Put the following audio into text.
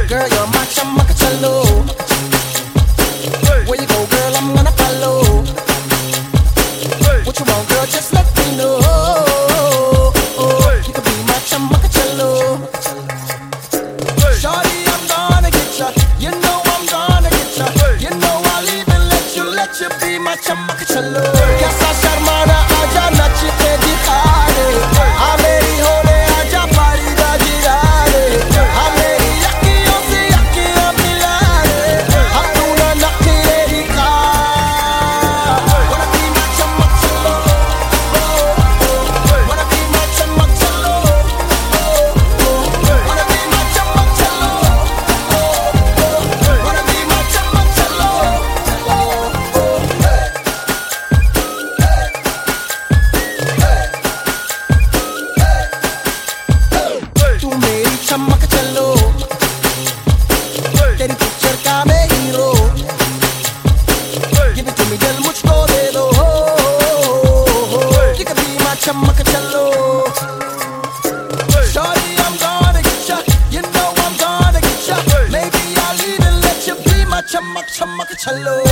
Girl, you're my chamacachalo. Where you go, girl, I'm gonna follow. What you want, girl, just let me know. You can be my chamacachalo. Shawty, I'm gonna get ya. You know I'm gonna get ya. You know I'll even let you be my chamacachalo. Kaisa sharmana aaja nach ke dikha de. Aa meri hole aaja pari da jira de. Aa meri yakkiyon se yakkiyan mila de. Hum dono nakhre dikha. Wanna be my chamacachalo. Wanna be my chamacachalo. Wanna be my chamacachalo. Wanna be my chamacachalo. तू मेरी chamacachalo. तेरी picture का मैं hero. Give it to me, दिल मुझको दे दो. You can be my chamacachalo. Shawty, I'm gonna get ya. You know I'm gonna get ya. Maybe I'll even let you be my chamacachalo.